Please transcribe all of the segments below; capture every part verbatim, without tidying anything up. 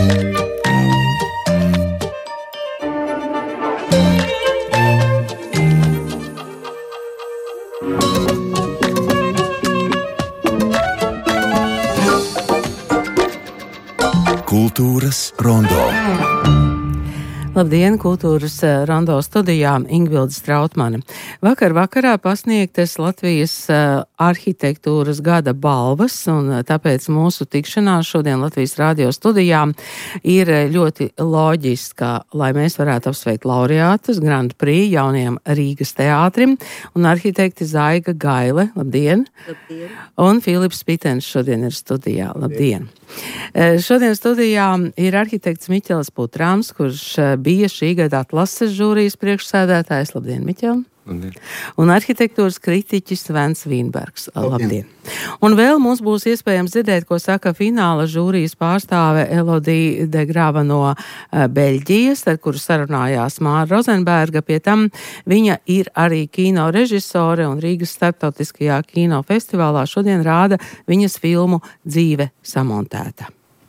Kultūras rondo. Labdien, kultūras rondo studijā Ingvilde Strautmane. Vakar vakarā pasniegtas Latvijas arhitektūras gada balvas, un tāpēc mūsu tikšanās šodien Latvijas radio studijā ir ļoti loģiska, lai mēs varētu apsveikt laureātus Grand Prix jaunajam Rīgas teātrim un arhitekti Zaiga Gaile. Labdien! Labdien! Un Filips Pitens šodien ir studijā. Labdien! Šodien studijā ir arhitekts Miķels Putrāms, kurš bija šī gada atlases žūrijas priekšsēdētājs. Labdien, Miķel! Labdien. Un arhitektūras kritiķis Svens Vīnbergs. Labdien! Un vēl mums būs iespējams dzirdēt, ko saka fināla žūrijas pārstāve Elodija de Grava no Beļģijas, ar kuru sarunājās Māra Rozenberga. Pie tam viņa ir arī kino režisore un Rīgas starptautiskajā kino festivālā šodien rāda viņas filmu Dzīve samontēta.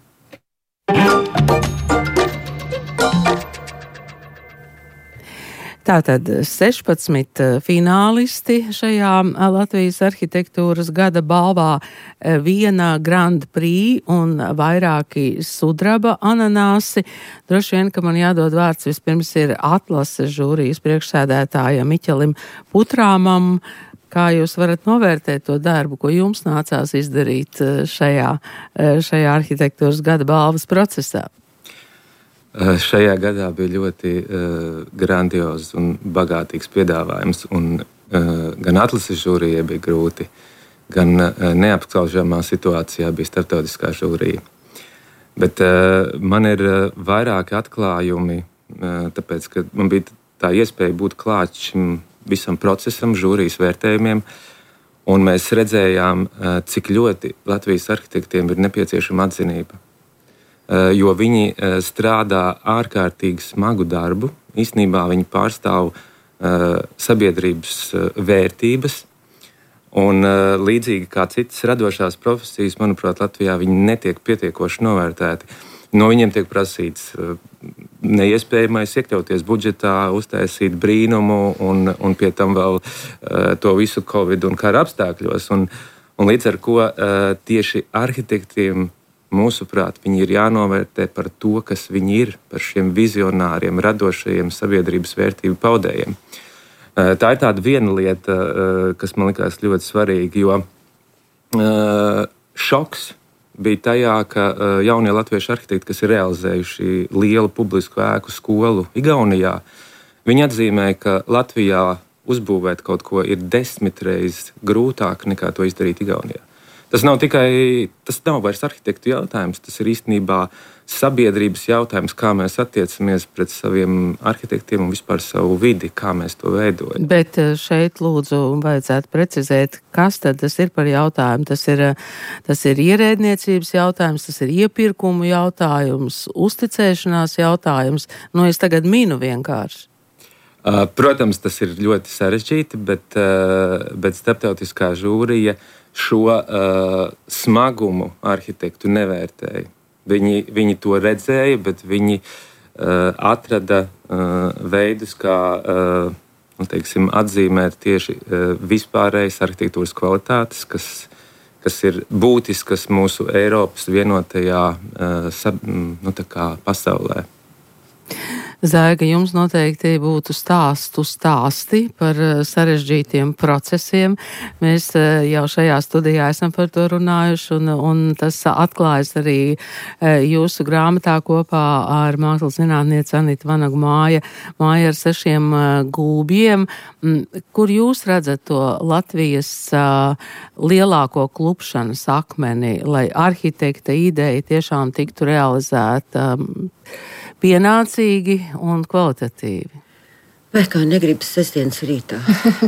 Tātad sešpadsmit finālisti šajā Latvijas arhitektūras gada balvā, viena Grand Prix un vairāki sudraba ananāsi. Droši vien, ka man jādod vārds vispirms ir atlases žūrijas priekšsēdētājam Miķelim Putrāmam. Kā jūs varat novērtēt to darbu, ko jums nācās izdarīt šajā, šajā arhitektūras gada balvas procesā? Šajā gadā bija ļoti uh, grandiozs un bagātīgs piedāvājums, un uh, gan atlases žūrijai bija grūti, gan uh, neapskaužamā situācijā bija starptautiskā žūrija. Bet uh, man ir uh, vairāki atklājumi, uh, tāpēc, ka man bija tā iespēja būt klāt šim visam procesam, žūrijas vērtējumiem, un mēs redzējām, uh, cik ļoti Latvijas arhitektiem ir nepieciešama atzinība. Jo viņi strādā ārkārtīgi smagu darbu. Īstenībā viņi pārstāv sabiedrības vērtības. Un līdzīgi kā citas radošās profesijas, manuprāt, Latvijā viņi netiek pietiekoši novērtēti. No viņiem tiek prasīts neiespējamais iekļauties budžetā, uztaisīt brīnumu un, un pie tam vēl to visu Covid un kara apstākļos. Un, un līdz ar ko tieši arhitektiem, mūsuprāt, viņi ir jānovērtē par to, kas viņi ir, par šiem vizionāriem, radošajiem sabiedrības vērtību paudējiem. Tā ir tāda viena lieta, kas man likās ļoti svarīga, jo šoks bija tajā, ka jaunie latviešu arhitekti, kas ir realizējuši lielu publisku ēku skolu Igaunijā, viņi atzīmē, ka Latvijā uzbūvēt kaut ko ir desmit reizes grūtāk nekā to izdarīt Igaunijā. Tas nav tikai, tas nav vairs arhitektu jautājums, tas ir īstenībā sabiedrības jautājums, kā mēs attiecamies pret saviem arhitektiem un vispār savu vidi, kā mēs to veidojam. Bet šeit lūdzu vajadzētu precizēt, kas tad tas ir par jautājumu. Tas ir, tas ir ierēdniecības jautājums, tas ir iepirkumu jautājums, uzticēšanās jautājums. Nu, es tagad minu vienkārši. Protams, tas ir ļoti sarežģīti, bet, bet starptautiskā žūrija šo uh, smagumu arhitektu nevērtēja. Viņi, viņi to redzēja, bet viņi uh, atrada uh, veidus, kā uh, nu, teiksim, atzīmēt tieši uh, vispārējas arhitektūras kvalitātes, kas, kas ir būtiskas mūsu Eiropas vienotajā uh, sab, nu, tā kā pasaulē. Zaiga, jums noteikti būtu stāstu stāsti par sarežģītiem procesiem. Mēs jau šajā studijā esam par to runājuši, un, un tas atklājas arī jūsu grāmatā kopā ar mākslas zinātnieci Anitu Vanagu māja, māja ar sešiem gulbjiem. Kur jūs redzat to Latvijas lielāko klupšanas akmeni, lai arhitekta ideja tiešām tiktu realizēta pienācīgi un kvalitatīvi? Vai kā negribas sestdienas rītā?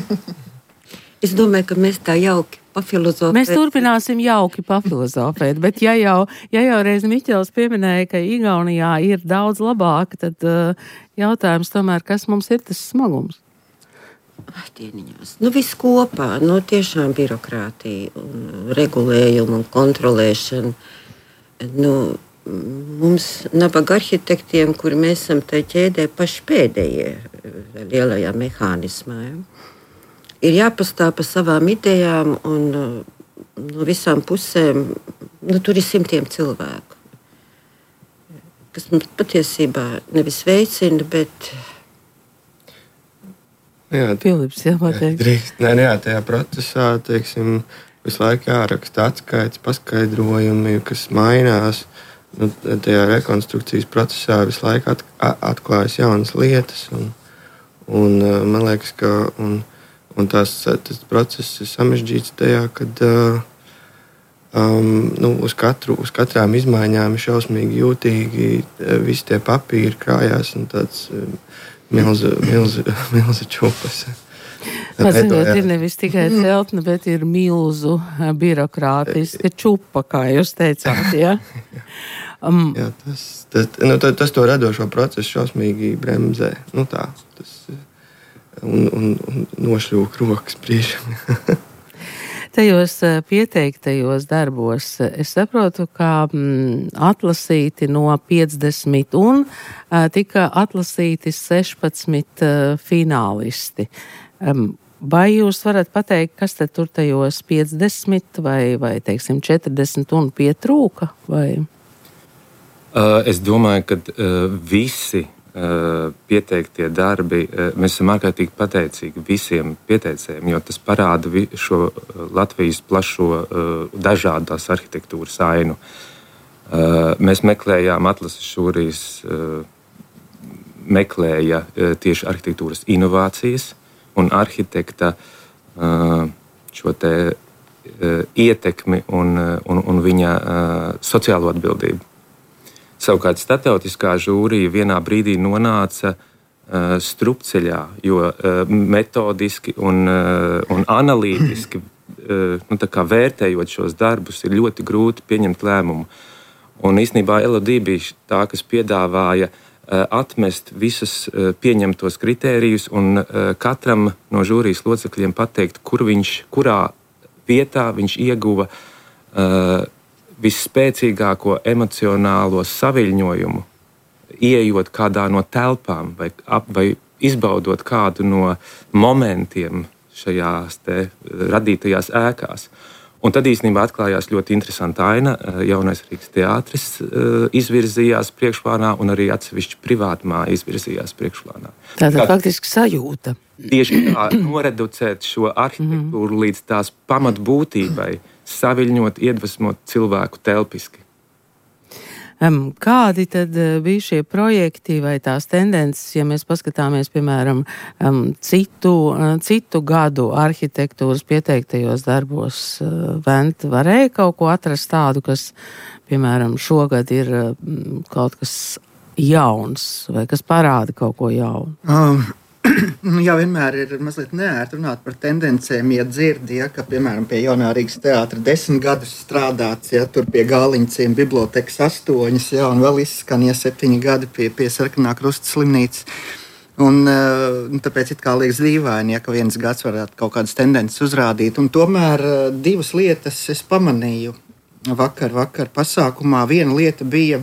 Es domāju, ka mēs tā jauki pafilozofēt. Mēs turpināsim jauki pafilozofēt, bet ja jau, ja jau reiz Miķels pieminēja, ka Igaunijā ir daudz labāk, tad uh, jautājums tomēr, kas mums ir tas smagums? Ai, dieniņos. Nu, viss kopā, nu, tiešām birokrātija un regulējuma un kontrolēšana. Nu, mums nabaga arhitektiem, kuri mēs esam tajā ķēdē paši pēdējie lielajā mehānismā, ja? Ir jāpastāv par savām idejām, un no visām pusēm nu, tur ir simtiem cilvēku, kas mums patiesībā nevis veicina, bet... Jā, Filips, jā, pateikt. Drīkst, nē, jā, tajā procesā, teiksim, visu laiku jāraksta atskaits, paskaidrojumi, kas mainās. Nu, tajā rekonstrukcijas procesā visu laiku at, atklājas jaunas lietas, un, un man liekas, ka... Un, Un tās, tas process ir sarežģīts tajā, kad uh, um, nu, uz, katru, uz katrām izmaiņām ir šausmīgi jūtīgi. Visi tie papīri krājās un tāds uh, milza, milza, milza čupas. Paziņot, ir nevis tikai celtne, bet ir milzu birokrātiska čupa, kā jūs teicāt, jā? Um, jā, tas, tas, nu, tas, tas to radošo procesu šausmīgi bremzē. Nu tā, tas... Un, un, un nošļūk rokas priekšam. Tajos pieteiktajos darbos es saprotu, ka mm, atlasīti no piecdesmit un uh, tika atlasīti sešpadsmit uh, finālisti. Um, vai jūs varat pateikt, kas tad tur tajos piecdesmit vai, vai teiksim, četrdesmit un pietrūka? Vai? Uh, es domāju, ka uh, visi pieteiktie darbi, mēs esam ārkārtīgi pateicīgi visiem pieteicējiem, jo tas parāda šo Latvijas plašo dažādās arhitektūras ainu. Mēs meklējām, atlases žūrijas meklēja tieši arhitektūras inovācijas un arhitekta šo te ietekmi un, un, un viņa sociālo atbildību. Savukārt starptautiskā žūrija vienā brīdī nonāca uh, strupceļā, jo uh, metodiski un, uh, un analītiski uh, nu, tā kā vērtējot šos darbus ir ļoti grūti pieņemt lēmumu. Un īstenībā L O D bija tā, kas piedāvāja uh, atmest visus uh, pieņemtos kritērijus un uh, katram no žūrijas locekļiem pateikt, kur viņš, kurā vietā viņš ieguva uh, visspēcīgāko emocionālo saviļņojumu, ieejot kādā no telpām vai, ap, vai izbaudot kādu no momentiem šajās te radītajās ēkās. Un tad īstenībā atklājās ļoti interesanta aina. Jaunais Rīgas teātris izvirzījās priekšplānā un arī atsevišķi privātmāja izvirzījās priekšplānā. Tātad kā, faktiski sajūta. Tieši tā, noreducēt šo arhitektūru mm-hmm. līdz tās pamatbūtībai, saviļņot, iedvesmot cilvēku telpiski. Um, kādi tad bija šie projekti vai tās tendences, ja mēs paskatāmies, piemēram, um, citu, uh, citu gadu arhitektūras pieteiktajos darbos? Uh, Vent varēja kaut ko atrast tādu, kas, piemēram, šogad ir uh, kaut kas jauns vai kas parāda kaut ko jaunu? Um. Jā, vienmēr ir mazliet neērti runāt par tendencēm, ja dzirdi, ja, ka, piemēram, pie Jaunā Rīgas teātra desmit gadus strādāts, ja, tur pie Gāliņciem bibliotekas astoņas, ja, un vēl izskan, ja septiņi gadi pie, pie Sarkanā Krusta slimnīcas. Un uh, tāpēc it kā liekas dīvaini, ja, ka viens gads varētu kaut kādas tendences uzrādīt. Un tomēr uh, divas lietas es pamanīju vakar, vakar pasākumā. Viena lieta bija,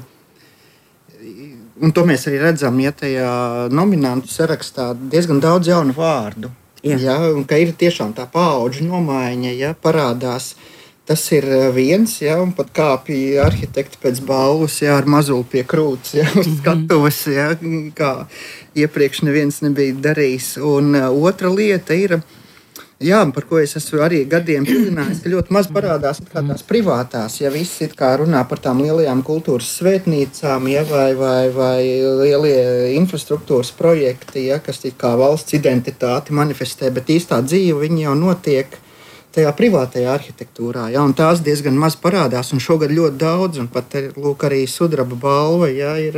un to mēs arī redzam, ja tajā nominantu sarakstā diezgan daudz jaunu vārdu. Jā. Ja, un ka ir tiešām tā paudžu nomaiņa, ja, parādās. Tas ir viens, ja, un pat kāpja arhitekti pēc balvas, ja, ar mazuli pie krūts, ja, uz skatuves, ja, kā iepriekš neviens nebija darījis. Un uh, otra lieta ir, jā, par ko es esmu arī gadiem pieminājis, ka ļoti maz parādās kā tās privātās, ja visi it kā runā par tām lielajām kultūras svētnīcām, ja, vai, vai, vai lielie infrastruktūras projekti, ja, kas it kā valsts identitāti manifestē, bet īstā dzīve viņi jau notiek tajā privātajā arhitektūrā, ja, un tās diezgan maz parādās, un šogad ļoti daudz, un pat lūk arī sudraba balva, ja, ir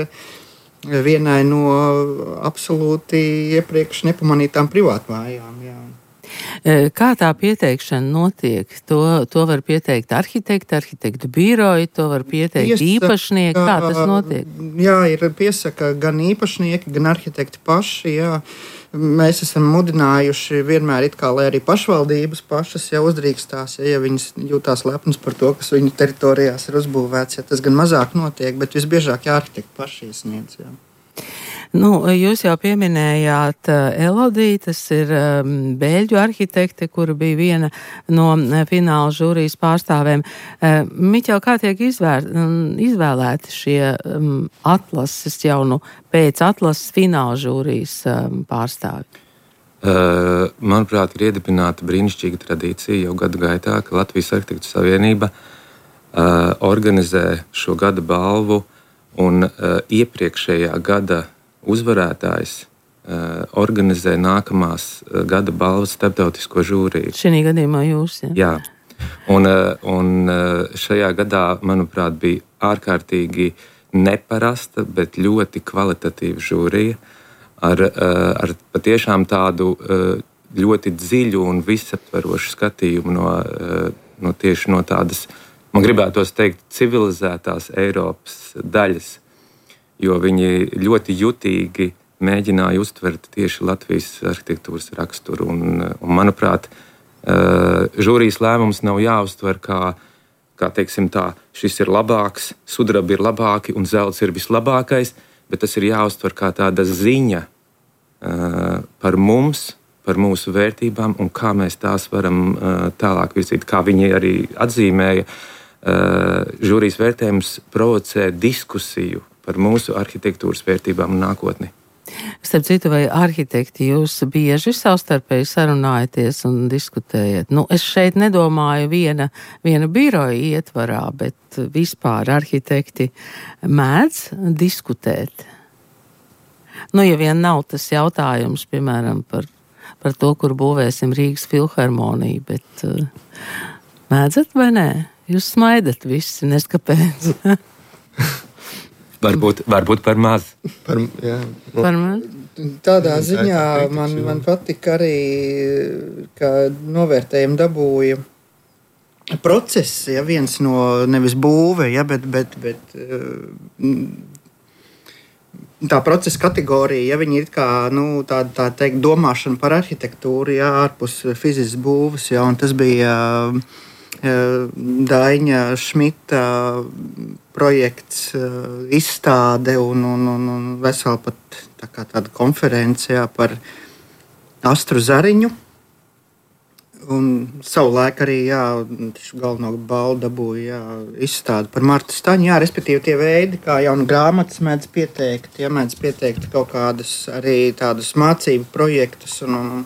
vienai no absolūti iepriekš nepamanītām privātmājām, jā. Kā tā pieteikšana notiek? To, to var pieteikt arhitekti, arhitektu biroji, to var pieteikt piesaka, īpašnieki. Kā tas notiek? Jā, ir piesaka gan īpašnieki, gan arhitekti paši, jā. Mēs esam mudinājuši vienmēr, it kā, lai arī pašvaldības pašas jau uzdrīkstās, ja, ja viņas jūtās lepnas par to, kas viņu teritorijās ir uzbūvēts. Ja, tas gan mazāk notiek, bet visbiežāk jā, arhitekti paši iesniedz. Jā. Nu, jūs jau pieminējāt Elodiju, tas ir um, Bēļģu arhitekte, kura bija viena no fināla žūrijas pārstāvēm. Uh, Miķel, kā tiek izvēr, um, izvēlēti šie um, atlases jau nu pēc atlases fināla žūrijas um, pārstāvi? Uh, manuprāt, ir iedibināta brīnišķīga tradīcija jau gadu gaitā, ka Latvijas Arhitektu Savienība uh, organizē šo gada balvu un uh, iepriekšējā gada uzvarētājs uh, organizē nākamās uh, gada balvas starptautisko žūriju. Šī gadījumā jūs, ja? Jā. Un, uh, un uh, šajā gadā, manuprāt, bija ārkārtīgi neparasta, bet ļoti kvalitatīva žūrija ar, uh, ar patiešām tādu uh, ļoti dziļu un visaptverošu skatījumu no, uh, no tieši no tādas, man gribētos teikt, civilizētās Eiropas daļas. Jo viņi ļoti jutīgi mēģināja uztvert tieši Latvijas arhitektūras raksturu. Un, un, manuprāt, žūrijas lēmums nav jāuztver kā, kā teiksim tā, šis ir labāks, sudrabi ir labāki un zelts ir vislabākais, bet tas ir jāuztver kā tāda ziņa par mums, par mūsu vērtībām un kā mēs tās varam tālāk virzīt. Kā viņi arī atzīmēja, žūrijas vērtējums provocē diskusiju par mūsu arhitektūras vērtībām un nākotni. Starp citu, vai arhitekti jūs bieži savstarpēji sarunājaties un diskutējat? Nu, es šeit nedomāju viena, viena biroja ietvarā, bet vispār arhitekti mēdz diskutēt. Nu, ja vien nav tas jautājums, piemēram, par, par to, kur būvēsim Rīgas filharmoniju, bet uh, mēdzat vai nē? Jūs smaidat visi, neskapēc. Varbūt, varbūt par maz. Par, jā, nu, par maz? Tādā ziņā man, man patika arī, ka novērtējumu dabūja process, ja viens no nevis būve, ja, bet, bet, bet tā procesa kategorija, ja viņi ir kā, nu, tā, tā teikt, domāšana par arhitektūru, ja, ārpus fiziskas būves, ja, un tas bija Daņa Šmita projekts, izstāde un, un, un, un vesela pat tā kā tāda konference jā, par Astru Zariņu. Un savulaik arī jā, galveno balvu dabūja izstāde par Martu Staņu. Jā, respektīvi tie veidi, kā jaunu grāmatas mēdz pieteikt, ja mēdz pieteikt kaut kādas arī tādas mācību projektus un, un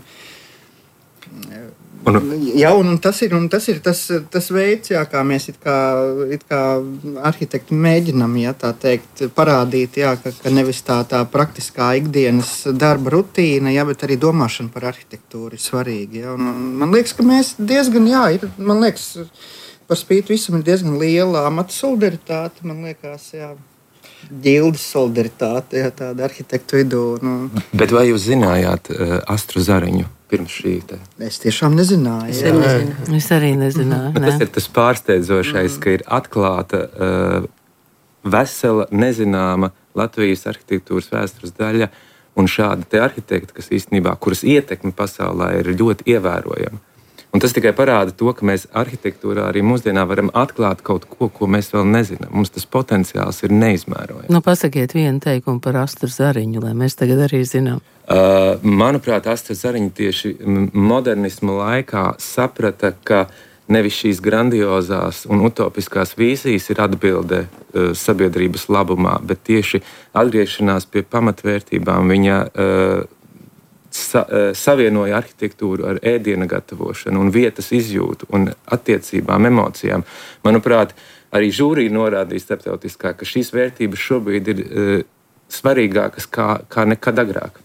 Un, jā, un tas ir, un tas, ir tas, tas veids, jā, kā mēs it kā, it kā arhitekti mēģinām jā, tā teikt, parādīt, jā, ka, ka nevis tā, tā praktiskā ikdienas darba rutīna, jā, bet arī domāšana par arhitektūru ir svarīga. Jā, un, un man liekas, ka mēs diezgan, jā, ir, man liekas, par spīti visam ir diezgan liela amata solidaritāte, man liekas, jā. Ģildes solidaritāte, jā, tāda arhitektu vidū. Nu. Bet vai jūs zinājāt uh, Astru Zariņu pirms šī te? Es tiešām nezināju. Es arī nezināju. Es arī nezināju. Ne. Tas ir tas pārsteidzošais, mm. ka ir atklāta uh, vesela, nezināma Latvijas arhitektūras vēstures daļa un šādi te arhitekti, kas īstenībā, kuras ietekme pasaulē ir ļoti ievērojama. Un tas tikai parāda to, ka mēs arhitektūrā arī mūsdienā varam atklāt kaut ko, ko mēs vēl nezinām. Mums tas potenciāls ir neizmērojams. Nu, pasakiet vienu teikumu par Astru Zariņu, lai mēs tagad arī zinām. Uh, manuprāt, Astra Zariņa tieši modernismu laikā saprata, ka nevis šīs grandiozās un utopiskās vīzijas ir atbilde uh, sabiedrības labumā, bet tieši atgriešanās pie pamatvērtībām viņa uh, Sa, savienoja arhitektūru ar ēdiena gatavošanu un vietas izjūtu un attiecībām, emocijām. Manuprāt, arī žūrija norādīja starptautiskā, ka šīs vērtības šobrīd ir uh, svarīgākas kā, kā nekad agrāk.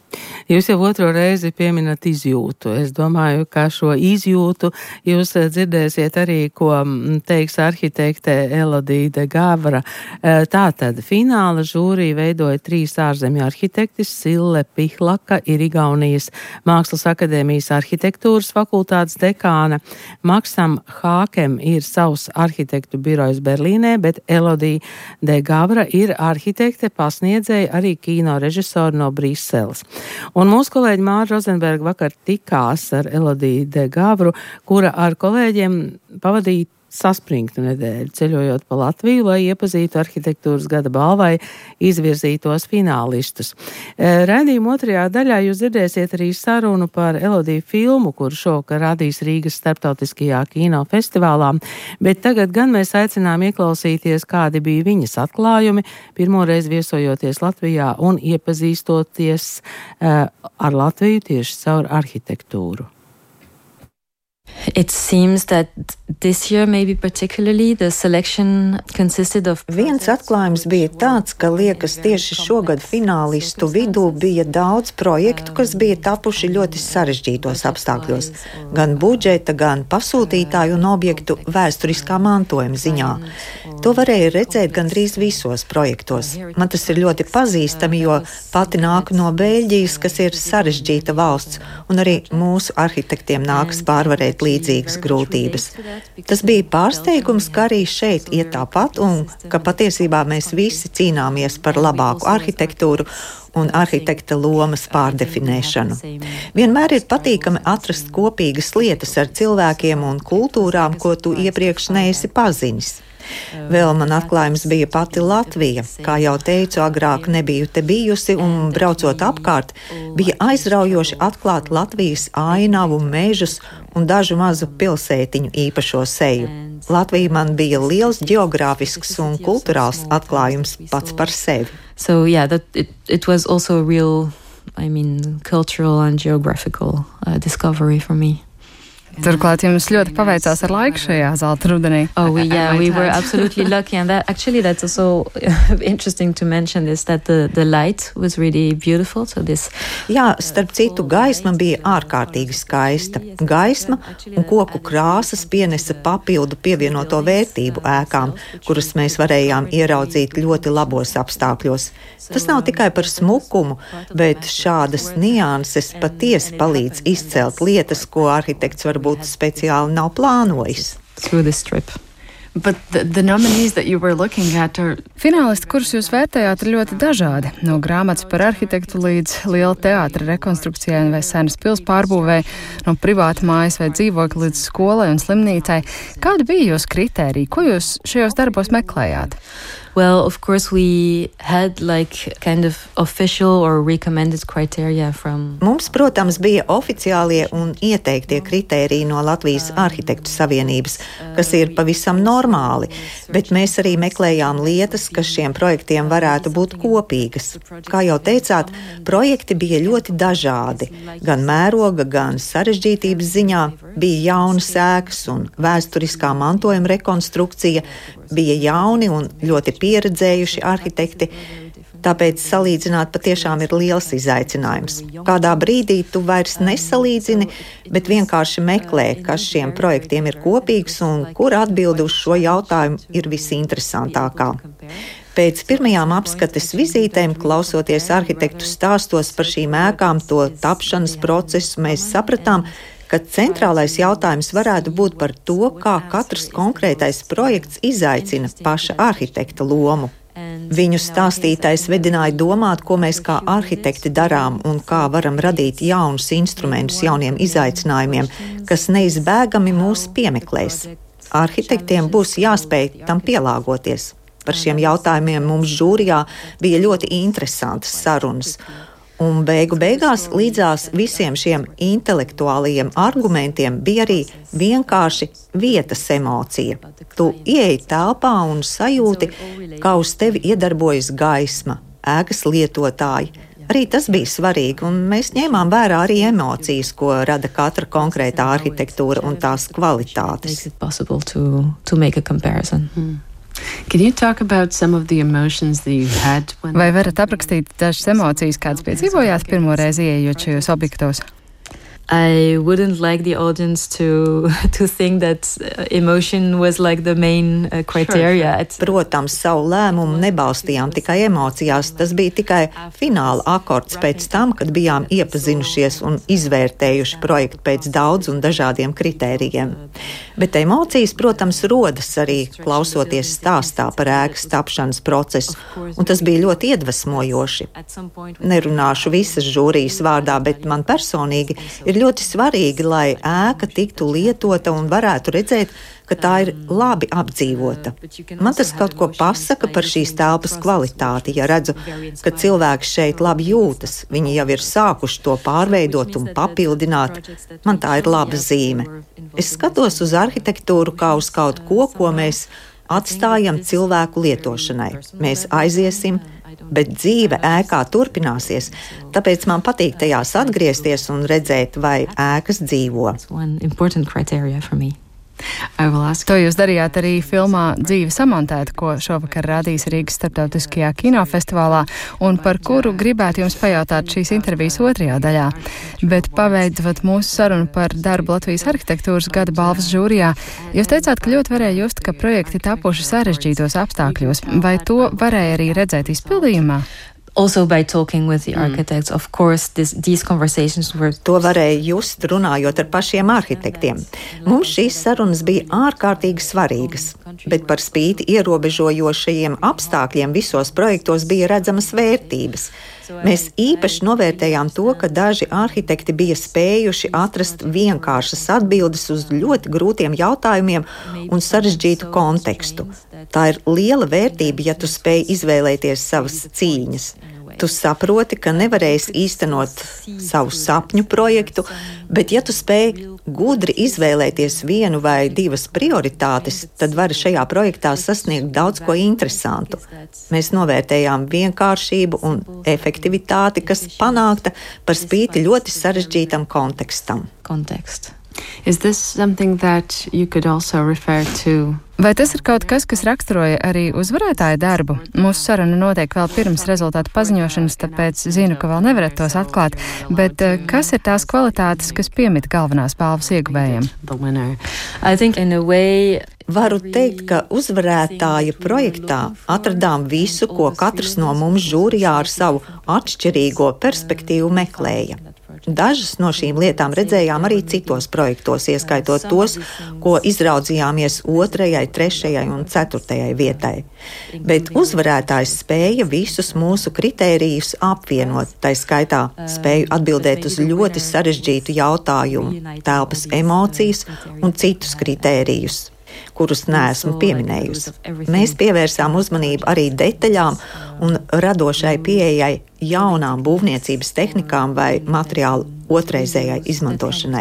Jūs jau otro reizi pieminat izjūtu. Es domāju, ka šo izjūtu jūs dzirdēsiet arī, ko teiks arhitekte Elodija de Gavra. Tātad fināla žūrija veidoja trīs ārzemju arhitektis. Sille Pihlaka ir Igaunijas Mākslas akadēmijas arhitektūras fakultātes dekāna. Maksam Hākem ir savs arhitektu birojs Berlīnē, bet Elodija de Gavra ir arhitekte, pasniedzēja arī kino režisori no Briseles. Un mūsu kolēģi Māra Rozenberga vakar tikās ar Elodiju de Gavru, kura ar kolēģiem pavadīja saspringtu nedēļu, ceļojot pa Latviju, lai iepazītu arhitektūras gada balvai izvirzītos finālistus. Raidījuma otrajā daļā jūs dzirdēsiet arī sarunu par Elodiju filmu, kuru šovakar radīs Rīgas starptautiskajā kino festivālā, bet tagad gan mēs aicinām ieklausīties, kādi bija viņas atklājumi, pirmoreiz viesojoties Latvijā un iepazīstoties uh, ar Latviju tieši caur arhitektūru. It seems that this year maybe particularly the selection consisted of... Viens atklājums bija tāds, ka liekas tieši šogad finālistu vidū bija daudz projektu, kas bija tapuši ļoti sarežģītos apstākļos. Gan budžeta, gan pasūtītāju un objektu vēsturiskā mantojuma ziņā. To varēja redzēt gandrīz visos projektos. Man tas ir ļoti pazīstami, jo pati nāku no Beļģijas, kas ir sarežģīta valsts, un arī mūsu arhitektiem nākas pārvarēt līdzīgas grūtības. Tas bija pārsteigums, ka arī šeit iet tāpat un ka patiesībā mēs visi cīnāmies par labāku arhitektūru un arhitekta lomas pārdefinēšanu. Vienmēr ir patīkami atrast kopīgas lietas ar cilvēkiem un kultūrām, ko tu iepriekš neesi pazinis. Vēl man atklājums bija pati Latvija. Kā jau teicu, agrāk nebiju te bijusi un braucot apkārt, bija aizraujoši atklāt Latvijas ainavu, mežus un dažu mazu pilsētiņu īpašo seju. Latvija man bija liels geogrāfisks un kulturāls atklājums pats par sevi. So yeah, that it, it was also a real, I mean, cultural and geographical uh, discovery for me. Turklāt jums ļoti paveicās ar laiku šajā zelta rudenī. Oh, we, yeah, we were absolutely lucky, and that actually that's also interesting to mention this that the the light was really beautiful. So this. Jā, starp citu, gaisma bija ārkārtīgi skaista. Gaisma un koku krāsas pienesa papildu pievienoto vērtību ēkām, kuras mēs varējām ieraudzīt ļoti labos apstākļos. Tas nav tikai par smukumu, bet šādas nianses patiesi palīdz izcelt lietas, ko arhitekts varbūt speciāli nav plānojis. Through this trip. But the, the nominees that you were looking at are... Finālisti, kurus jūs vērtējāt, ir ļoti dažādi. No grāmatas par arhitektu līdz liela teātra rekonstrukcijai vai senas pils pārbūvē, no privāta mājas vai dzīvokļa līdz skolai un slimnīcai. Kādi bija jūsu kritēriji? Ko jūs šajos darbos meklējāt? Well, of course, we had like kind of official or recommended criteria from... Mums, protams, bija oficiālie un ieteiktie kritēriji no Latvijas Arhitektu Savienības, kas ir pavisam normāli, bet mēs arī meklējām lietas, kas šiem projektiem varētu būt kopīgas. Kā jau teicāt, projekti bija ļoti dažādi. Gan mēroga, gan sarežģītības ziņā bija jaunas ēkas un vēsturiskā mantojuma rekonstrukcija, bija jauni un ļoti pieredzējuši arhitekti, tāpēc salīdzināt patiešām ir liels izaicinājums. Kādā brīdī tu vairs nesalīdzini, bet vienkārši meklē, kas šiem projektiem ir kopīgs un kur atbildi uz šo jautājumu ir visinteresantākā. Pēc pirmajām apskates vizītēm, klausoties arhitektu stāstos par šīm ēkām, to tapšanas procesu, mēs sapratām, ka centrālais jautājums varētu būt par to, kā katrs konkrētais projekts izaicina paša arhitekta lomu. Viņu stāstītais vedināja domāt, ko mēs kā arhitekti darām un kā varam radīt jaunus instrumentus jauniem izaicinājumiem, kas neizbēgami mūs piemeklēs. Arhitektiem būs jāspēj tam pielāgoties. Par šiem jautājumiem mums žūrijā bija ļoti interesantas sarunas. Un beigu beigās līdzās visiem šiem intelektuālajiem argumentiem bija arī vienkārši vietas emocija. Tu ieej telpā un sajūti, kā uz tevi iedarbojas gaisma, ēkas lietotāji. Arī tas bija svarīgi, un mēs ņēmām vērā arī emocijas, ko rada katra konkrētā arhitektūra un tās kvalitātes. To, to make a comparison. Hmm. Can you talk about some of the emotions that you had when... Vai varat aprakstīt dažas emocijas, kādas piedzīvojāt pirmo reizi ieejot šajos objektos? I wouldn't like the audience to to think that emotion was like the main uh, criteria. Sure. Protams, savu lēmumu nebalstījām tikai emocijās. Tas bija tikai fināla akords pēc tam, kad bijām iepazinušies un izvērtējuši projektu pēc daudz un dažādiem kritērijiem. Bet emocijas, protams, rodas arī klausoties stāstā par ēkas tapšanas procesu, un tas bija ļoti iedvesmojoši. Nerunāšu visas žūrijas vārdā, bet man personīgi ir ļoti svarīgi, lai ēka tiktu lietota un varētu redzēt, ka tā ir labi apdzīvota. Man tas kaut ko pasaka par šīs telpas kvalitāti, ja redzu, ka cilvēki šeit labi jūtas, viņi jau ir sākuši to pārveidot un papildināt. Man tā ir laba zīme. Es skatos uz arhitektūru kā uz kaut ko, ko mēs atstājam cilvēku lietošanai. Mēs aiziesim, bet dzīve ēkā turpināsies, tāpēc man patīk tajās atgriezties un redzēt, vai ēkas dzīvo. To jūs darījāt arī filmā Dzīve samontēta, ko šovakar rādīs Rīgas starptautiskajā kinofestivālā, un par kuru gribētu jums pajautāt šīs intervijas otrajā daļā. Bet paveidot mūsu sarunu par darbu Latvijas arhitektūras gada balvas žūrijā, jūs teicāt, ka ļoti varēja just, ka projekti tapuši sarežģītos apstākļos. Vai to varēja arī redzēt izpildījumā? Also by talking with the architects, of course, this, these conversations were... To varēja just runājot ar pašiem arhitektiem. Mums šīs sarunas bija ārkārtīgi svarīgas, bet par spīti ierobežojošajiem apstākļiem visos projektos bija redzamas vērtības. Mēs īpaši novērtējām to, ka daži arhitekti bija spējuši atrast vienkāršas atbildes uz ļoti grūtiem jautājumiem un sarežģītu kontekstu. Tā ir liela vērtība, ja tu spēj izvēlēties savas cīņas. Tu saproti, ka nevarēsi īstenot savu sapņu projektu, bet ja tu spēj gudri izvēlēties vienu vai divas prioritātes, tad vari šajā projektā sasniegt daudz ko interesantu. Mēs novērtējām vienkāršību un efektivitāti, kas panākta par spīti ļoti sarežģītam kontekstam. Kontekst. Is this something that you could also refer to? Vai tas ir kaut kas, kas raksturoja arī uzvarētāju darbu? Mūsu saruna notiek vēl pirms rezultātu paziņošanas, tāpēc zinu, ka vēl nevarat tos atklāt, bet kas ir tās kvalitātes, kas piemīt galvenās balvas ieguvējiem? I think in a way... Varu teikt, ka uzvarētāja projektā atradām visu, ko katrs no mums žūrijā ar savu atšķirīgo perspektīvu meklēja. Dažas no šīm lietām redzējām arī citos projektos, ieskaitot tos, ko izraudzījāmies otrajai, trešajai un ceturtajai vietai. Bet uzvarētājs spēja visus mūsu kritērijus apvienot, tai skaitā spēju atbildēt uz ļoti sarežģītu jautājumu, telpas emocijas un citus kritērijus, kurus neesmu pieminējusi. Mēs pievērsām uzmanību arī detaļām un radošai pieejai jaunām būvniecības tehnikām vai materiālu otrreizējai izmantošanai.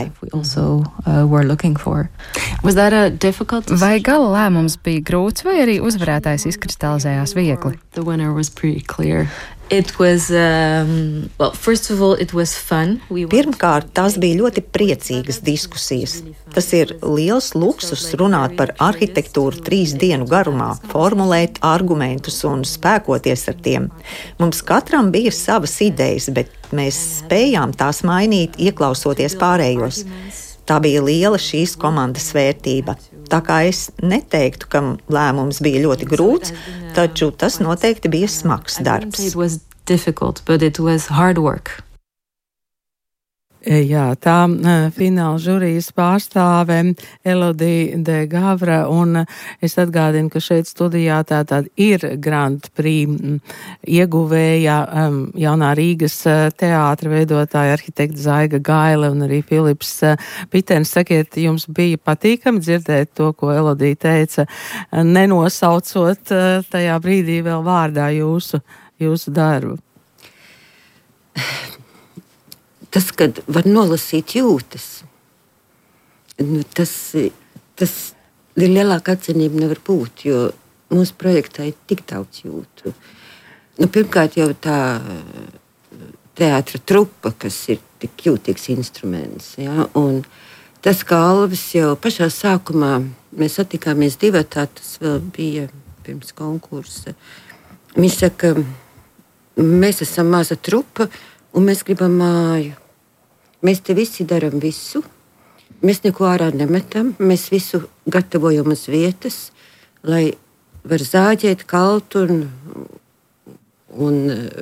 Vai gala lēmums bija grūts vai arī uzvarētājs izkristalizējās viegli? It was, um, well, first of all, it was fun. Pirmkārt, tās bija ļoti priecīgas diskusijas. Tas ir liels luksus runāt par arhitektūru trīs dienu garumā, formulēt argumentus un spēkoties ar tiem. Mums katram bija savas idejas, bet mēs spējām tās mainīt, ieklausoties pārējos. Tā bija liela šīs komandas vērtība. Tā kā es neteiktu, ka lēmums bija ļoti grūts, taču tas noteikti bija smags darbs. Jā, tā fināla žūrijas pārstāve Elodija de Gavra, un es atgādinu, ka šeit studijā tātad ir Grand Prix ieguvēja jaunā Rīgas teātra veidotāja arhitekta Zaiga Gaile un arī Filips Pitens. Sakiet, jums bija patīkami dzirdēt to, ko Elodija teica, nenosaucot tajā brīdī vēl vārdā jūsu, jūsu darbu? Tas, kad var nolasīt jūtas, nu, tas, tas ir lielāka atzinība nevar būt, jo mūsu projektā ir tik daudz jūtu. Nu, pirmkārt jau tā teātra trupa, kas ir tik jūtīgs instruments, ja? Un tas, kā Alvis jau pašā sākumā mēs satikāmies divatā, tas vēl bija pirms konkursa. Viņš saka, mēs esam maza trupa un mēs gribam māju. Mēs te visi daram visu, mēs neko ārā nemetam, mēs visu gatavojam uz vietas, lai var zāģēt, kalt un, un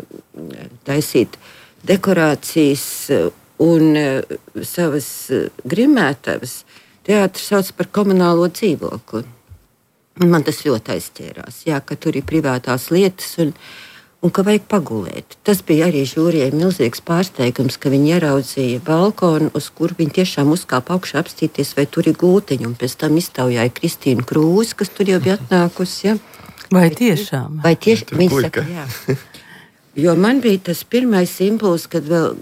taisīt dekorācijas un savas grimētavas. Teātris sauc par komunālo dzīvokli. Man tas ļoti aizķērās, jā, ka tur ir privātās lietas un, un ka vajag pagulēt. Tas bija arī žūrijai milzīgs pārsteigums, ka viņi ieraudzīja balkonu, uz kuru viņi tiešām uzkāpa augšā apstīties, vai tur ir gultiņi, un pēc tam iztaujāja Kristīnu Krūzi, kas tur jau bija atnākusi. Ja. Vai tiešām? Vai tieši, viņi saka, jā. Jo man bija tas pirmais impulss, kad vēl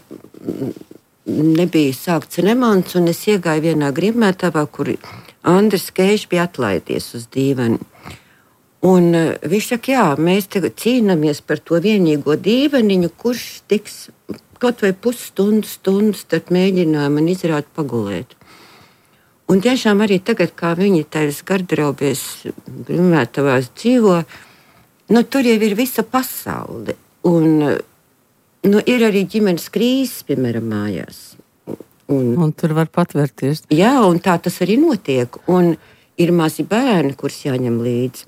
nebija sākts remonts, un es iegāju vienā grimētavā, kur Andris Keiš bija atlaidies uz dīvani. Un uh, viņš saka, jā, mēs tagad cīnāmies par to vienīgo dīvaniņu, kurš tiks kaut vai pusstundu, stundu starp mēģinājumu un izrādi pagulēt. Un tiešām arī tagad, kā viņi tajās garderobēs grimētavās dzīvo, nu, tur jau ir visa pasaule. Un uh, nu, ir arī ģimenes krīzes, piemēram, mājās. Un, un tur var patvērties. Jā, un tā tas arī notiek. Un ir mazi bērni, kurus jāņem līdzi.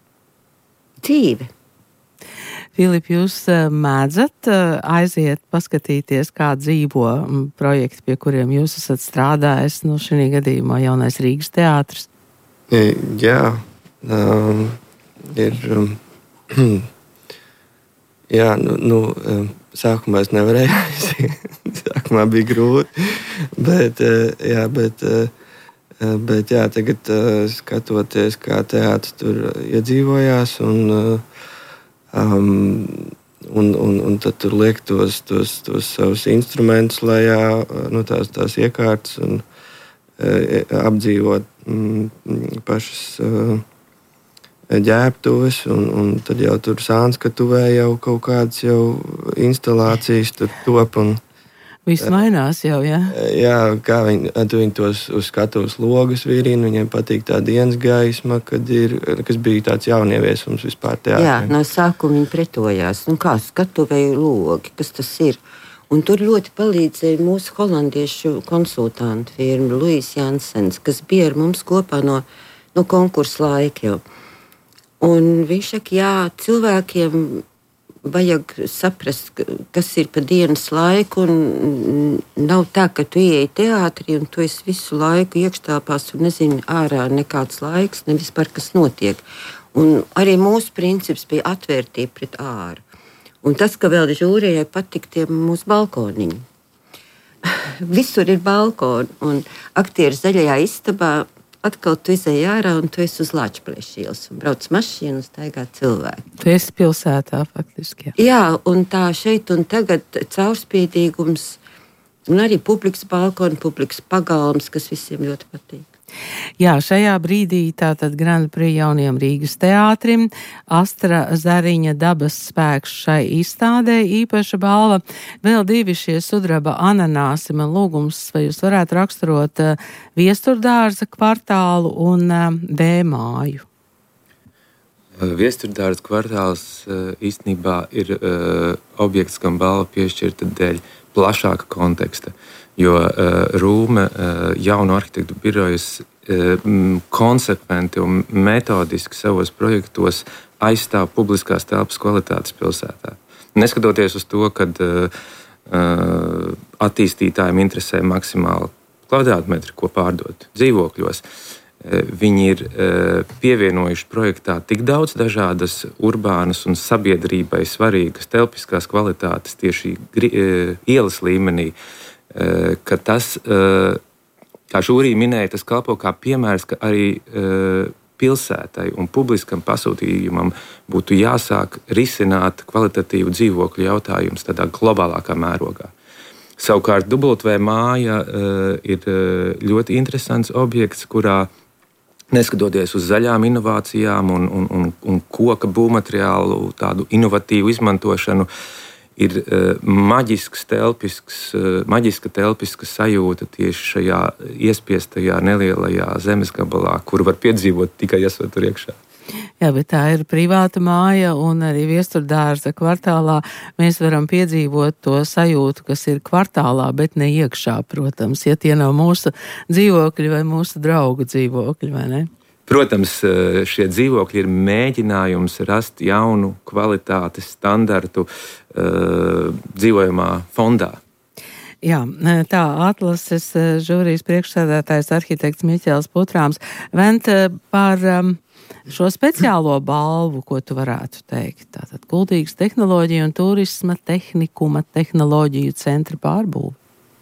Dzīve. Filip, jūs mēdzat aiziet, paskatīties, kā dzīvo projekti, pie kuriem jūs esat strādājis, nu, šī gadījumā Jaunais Rīgas teātris? Jā, um, ir... Um, jā, nu, nu, sākumā es nevarēju aiziet. Sākumā bija grūti, bet, jā, bet, bet jā, tagad skatoties, kā teātris tur iedzīvojās, un, um, un, un, un tad tur liek tos, tos, tos savus instrumentus lejā, nu, tās, tās iekārtas, un apdzīvot mm, pašas ģērbtuves, un, un tad jau tur Sānskatuvē jau kaut kādas jau instalācijas tur top, un viss mainās jau, jā? Jā, kā viņi, viņi tos uz skatuves logus virina, viņiem patīk tā dienas gaisma, kad ir, kas bija tāds jaunieviesums vispār teātrī. Jā, no sākuma viņi pretojās. Un kā skatuvēju logi, kas tas ir? Un tur ļoti palīdzēja mūsu holandiešu konsultantu firma Luis Jansens, kas bija ar mums kopā no, no konkursa laika jau. Un viņš saka, jā, cilvēkiem vajag saprast, kas ir pa dienas laiku, un nav tā, ka tu ieej teātrī un tu esi visu laiku iekštāpās un nezini ārā nekāds laiks, ne vispār kas notiek. Un arī mūsu princips bija atvērtība pret āru. Un tas, ka vēl žūrijai patik tie mūsu balkoniņi. Visur ir balkoni, un aktieri zaļajā istabā atkal tu izēji ārā un tu esi uz Lāčplēša ielas un brauc mašīnu un staigā cilvēki. Tu esi pilsētā faktiski. Jā, jā, un tā šeit un tagad caurspīdīgums un arī publikas balkoni, publikas pagalms, kas visiem ļoti patīk. Jā, šajā brīdī tātad Grand Prix jauniem Rīgas teātrim, Astra Zariņa dabas spēks šai izstādē īpaša balva. Vēl divi šie sudraba ananāsi, man lūgums, vai jūs varētu raksturot uh, Viesturdārza kvartālu un uh, B-māju? Viesturdārza kvartāls uh, īstenībā ir uh, objekts, kam balva piešķirta dēļ plašāka konteksta. Jo uh, Rūme uh, jaunu arhitektu birojas uh, konsekventi un metodiski savos projektos aizstāv publiskās telpas kvalitātes pilsētā. Neskatoties uz to, ka uh, uh, attīstītājiem interesē maksimāli kvadrātmetri, ko pārdot dzīvokļos, uh, viņi ir uh, pievienojuši projektā tik daudz dažādas urbānas un sabiedrībai svarīgas telpiskās kvalitātes tieši gri, uh, ielas līmenī, ka tas, kā žūrija minēja, tas kalpo kā piemērs, ka arī pilsētai un publiskam pasūtījumam būtu jāsāk risināt kvalitatīvu dzīvokļu jautājumus tādā globālākā mērogā. Savukārt Dubultvē māja ir ļoti interesants objekts, kurā neskatoties uz zaļām inovācijām un, un, un, un koka būvmateriālu tādu inovatīvu izmantošanu, ir uh, maģisks telpisks, uh, maģiska telpiska sajūta tieši šajā iespiestajā nelielajā zemes gabalā, kuru var piedzīvot tikai esot tur iekšā. Jā, bet tā ir privāta māja un arī Viesturdārza kvartālā mēs varam piedzīvot to sajūtu, kas ir kvartālā, bet ne iekšā, protams, ja tie nav mūsu dzīvokļi vai mūsu draugu dzīvokļi, vai ne? Protams, šie dzīvokļi ir mēģinājums rast jaunu kvalitātes standartu uh, dzīvojamā fondā. Jā, tā atlases žūrijas priekšsēdētājs arhitekts Miķels Putrāms. Vent par um, šo speciālo balvu, ko tu varētu teikt. Tātad Kuldīgas tehnoloģija un turisma tehnikuma tehnoloģiju centra pārbūve.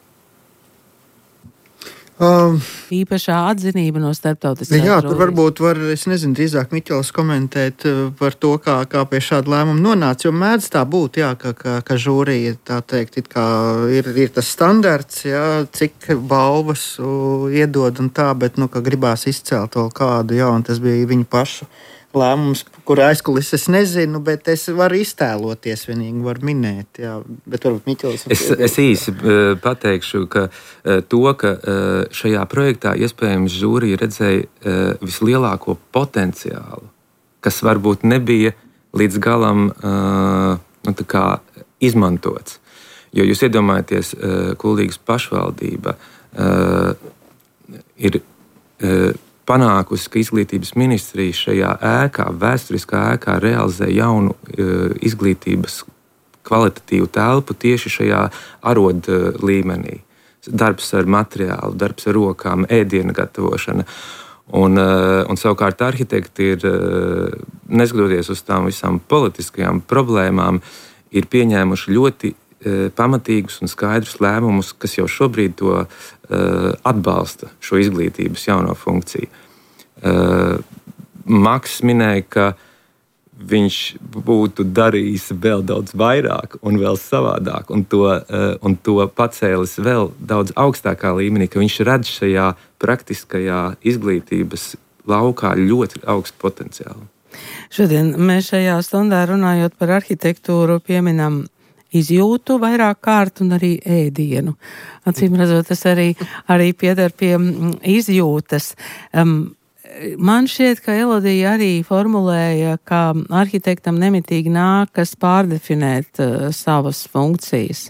Um, Īpašā atzinība no starptautiskās jā, tur žūrijas. varbūt var, es nezinu, drīzāk Miķels komentēt par to, kā, kā pie šāda lēmuma nonāca, jo mēdz tā būt, jā, ka, ka, ka žūrija, tā teikt, it kā ir, ir tas standarts, jā, cik balvas uh, iedod un tā, bet, nu, ka gribās izcelt vēl kādu, jā, un tas bija viņu pašu lēmums, kur aizkulis es nezinu, bet es varu iztēloties, vienīgi varu minēt, jā, bet varbūt Miķels... Es, es īsi uh, pateikšu, ka uh, to, ka uh, šajā projektā iespējams žūrija redzēja uh, vislielāko potenciālu, kas varbūt nebija līdz galam uh, nu, tā kā izmantots. Jo jūs iedomājaties, uh, Kuldīgas pašvaldība uh, ir... Uh, panākusi, ka izglītības ministrija šajā ēkā, vēsturiskā ēkā realizē jaunu uh, izglītības kvalitatīvu telpu tieši šajā arodu uh, līmenī. Darbs ar materiālu, darbs ar rokām, ēdiena gatavošana. Un, uh, un savukārt arhitekti ir, uh, neskatoties uz tām visām politiskajām problēmām, ir pieņēmuši ļoti uh, pamatīgus un skaidrus lēmumus, kas jau šobrīd to uh, atbalsta, šo izglītības jauno funkciju. Uh, Maks minēja, ka viņš būtu darījis vēl daudz vairāk un vēl savādāk, un to, uh, un to pacēlis vēl daudz augstākā līmenī, ka viņš redz šajā praktiskajā izglītības laukā ļoti augstu potenciālu. Šodien mēs šajā stundā runājot par arhitektūru pieminam izjūtu vairāk kārt un arī ēdienu. Acīm redzot, tas arī, arī pieder pie izjūtas. Um, Man šķiet, ka Elodija arī formulēja, ka arhitektam nemitīgi nākas pārdefinēt uh, savas funkcijas.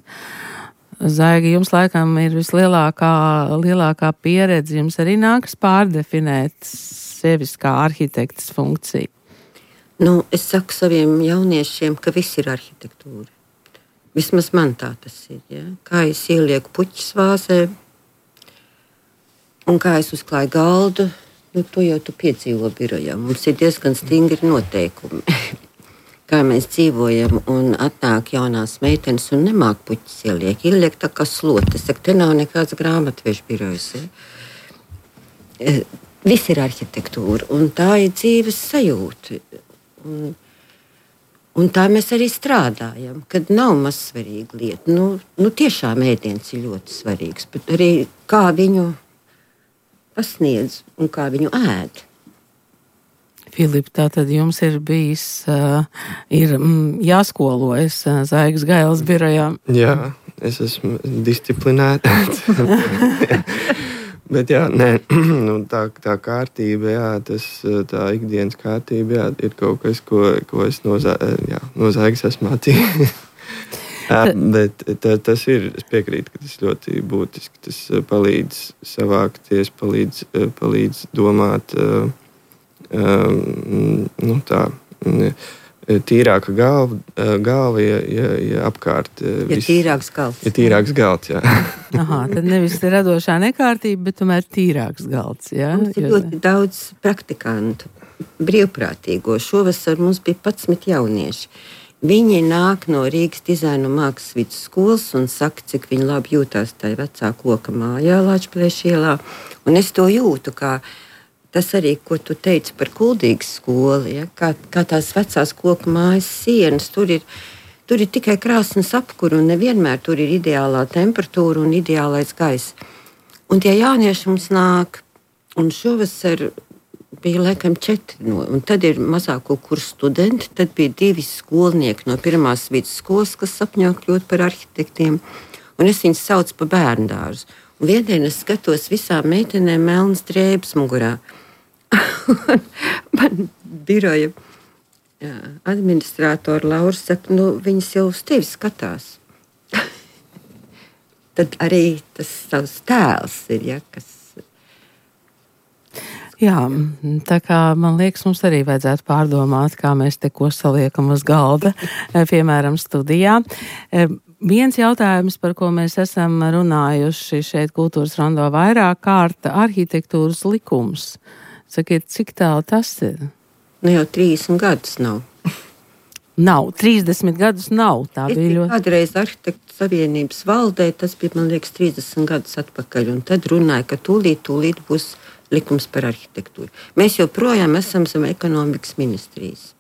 Zaiga, jums laikam ir vislielākā lielākā pieredze, jums arī nākas pārdefinēt sevis kā arhitektas funkciju. Nu, es saku saviem jauniešiem, ka viss ir arhitektūra. Vismaz man tā tas ir. Ja? Kā es ielieku puķis vāzē un kā es uzklāju galdu, nu, to jau tu piedzīvo birojā. Mums ir diezgan stingri noteikumi, kā mēs dzīvojam, un atnāk jaunās meitenes un nemāk puķis ieliek. Ieliek tā kā slotes. Te nav nekāds grāmatvežu birojs. Ja? Viss ir arhitektūra, un tā ir dzīves sajūta. Un, un tā mēs arī strādājam, kad nav mazsvarīga lieta. Nu, nu tiešām ēdiens ir ļoti svarīgs, bet arī kā viņu pasniedz un kā viņu ēd. Filip, tātad jums ir bijis, uh, ir mm, jāskolojas uh, Zaigas Gailes birojā. Jā, es esmu disciplinēts. Bet jā, nē, nu, tā, tā kārtība, jā, tas, tā ikdienas kārtība, jā, ir kaut kas, ko, ko es no, jā, no Zaigas esmu mācījis. Jā, bet tā, tas ir, es piekrītu, ka tas ļoti būtiski. Tas palīdz savākties, palīdz, palīdz domāt, um, nu tā, tīrāka galva, galva ja, ja, ja apkārt. Ja viss, tīrāks galds. Ja tīrāks galds, jā. Aha, tad nevis radošā nekārtība, bet tomēr tīrāks galds, jā? Mums ir ļoti daudz praktikantu, brīvprātīgo. Šovasar mums bija padsmit jaunieši. Viņi nāk no Rīgas dizaina un mākslas vidusskolas un saka, cik viņi labi jūtās tajā vecā koka mājā Lāčplēša ielā. Un es to jūtu, kā tas arī, ko tu teici par Kuldīgas skolu, ja? kā, kā tās vecās koka mājas sienas, tur ir, tur ir tikai krāsnes apkuri un nevienmēr tur ir ideālā temperatūra un ideālais gaiss. Un tie jaunieši mums nāk, un šovasar bija laikam četri, no, un tad ir mazāko kursu studenti, tad bija divi skolnieki no pirmās vidusskolas, kas sapņo kļūt par arhitektiem, un es viņus saucu pa bērndārzu. Un viendien es skatos visām meitenēm melnas drēbes mugurā, Man biroja jā, administrātora Laura saka, nu, viņas jau uz tevi skatās. Tad arī tas savs tēls ir, ja, kas... Jā, tā kā man liekas, mums arī vajadzētu pārdomāt, kā mēs te ko saliekam uz galda, piemēram, studijā. Viens jautājums, par ko mēs esam runājuši šeit Kultūras rondo vairāk kārta, arhitektūras likums. Sakiet, cik tālu tas ir? Nu jau trīsdesmit gadus nav. Nav, trīsdesmit gadus nav. Tā es bija ļoti... Kādreiz arhitektu savienības valdē, tas bija, man liekas, trīsdesmit gadus atpakaļ, un tad runāja, ka tūlīt, tūlīt būs likums par arhitektūru. Mēs joprojām esam zem ekonomikas ministrijas.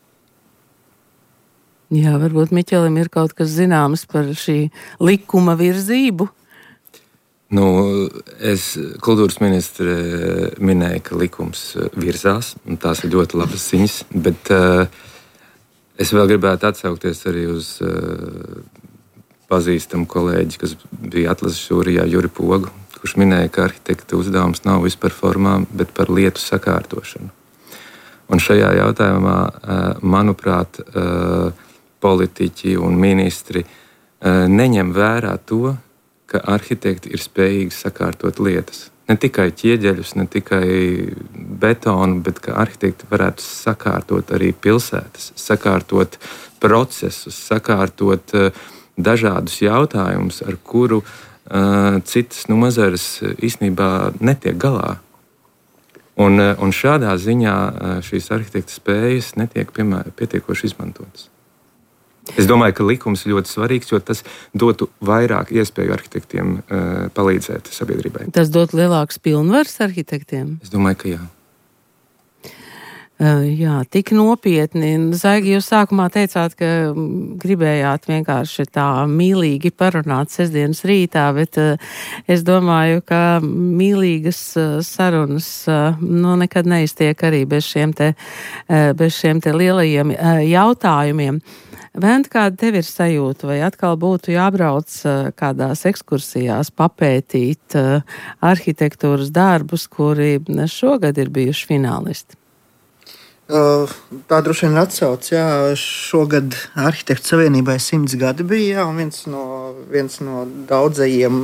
Jā, varbūt Miķelim ir kaut kas zināms par šī likuma virzību. Nu, es kultūras ministre minēju, ka likums virzās, un tās ir ļoti labas ziņas, bet uh, es vēl gribētu atsaukties arī uz uh, pazīstamu kolēģi, kas bija atlases žūrijā, Juri Pogu, kurš minēja, ka arhitekta uzdevums nav vispār formām, bet par lietu sakārtošanu. Un šajā jautājumā, uh, manuprāt, uh, politiķi un ministri uh, neņem vērā to, ka arhitekti ir spējīgi sakārtot lietas. Ne tikai ķieģeļus, ne tikai betonu, bet ka arhitekti varētu sakārtot arī pilsētas, sakārtot procesus, sakārtot uh, dažādus jautājumus, ar kuru uh, citas nozares īstenībā netiek galā. Un, uh, un šādā ziņā uh, šīs arhitekta spējas netiek piemēram pietiekoši izmantotas. Es domāju, ka likums ir ļoti svarīgs, jo tas dotu vairāk iespēju arhitektiem uh, palīdzēt sabiedrībai. Tas dot lielāks pilnvars arhitektiem? Es domāju, ka jā. Uh, jā, tik nopietni. Zaigi, jūs sākumā teicāt, ka gribējāt vienkārši tā mīlīgi parunāt sestdienas rītā, bet uh, es domāju, ka mīlīgas uh, sarunas uh, nu, nekad neiztiek arī bez šiem te, uh, bez šiem te lielajiem uh, jautājumiem. Vent, kāda tev ir sajūta, vai atkal būtu jābrauc uh, kādās ekskursijās papētīt uh, arhitektūras darbus, kuri šogad ir bijuši finālisti? Uh, tā droši vien ir atsauce, jā, šogad Arhitektu savienībai simts gadi bija, jā, un viens no, viens no daudzajiem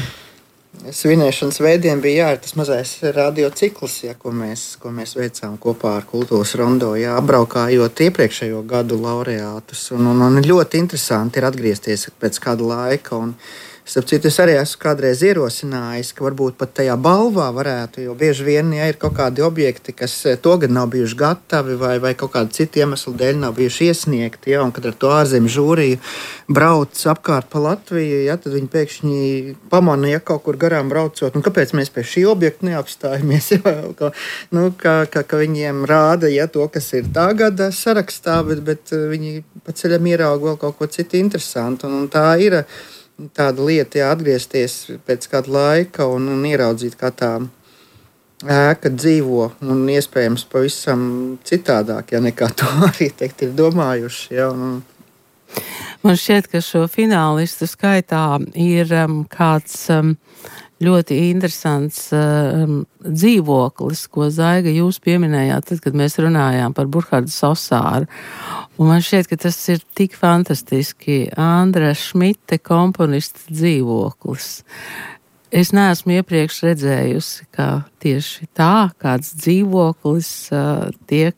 svinēšanas veidiem bija, jā, tas mazais radiocikls, jā, ko mēs, ko mēs veicām kopā ar Kultūras rondo, jā, apbraukājot iepriekšējo gadu laureātus, un, un, un ļoti interesanti ir atgriezties pēc kāda laika, un starp citu, es arī esmu kādreiz ierosinājis, ka varbūt pat tajā balvā varētu, jo bieži vien, ja ir kaut kādi objekti, kas togad nav bijuši gatavi vai, vai kaut kādu citu iemeslu dēļ nav bijuši iesniegti, ja, un kad ar to ārzemju žūriju brauc apkārt pa Latviju, ja, tad viņi pēkšņi pamana, ja kaut kur garām braucot, un kāpēc mēs pie šī objekta neapstājamies, ja, ka, nu, ka, ka, ka viņiem rāda, ja, to, kas ir tā gada sarakstā, bet, bet viņi pa ceļam ierauga vēl kaut ko citu interesantu, un, un tā ir tāda lieta, jā, atgriezties pēc kāda laika un, un ieraudzīt, kā tā ēka dzīvo, un iespējams pavisam citādāk, ja nekā to arhitekti ir domājuši. Jā, un... Man šķiet, ka šo finālistu skaitā ir um, kāds um, ļoti interesants um, dzīvoklis, ko Zaiga jūs pieminējāt, tad, kad mēs runājām par Burhardu Sosāru. Un man šķiet, ka tas ir tik fantastiski. Andra Šmite komponista dzīvoklis. Es neesmu iepriekš redzējusi, ka tieši tā kāds dzīvoklis uh, tiek,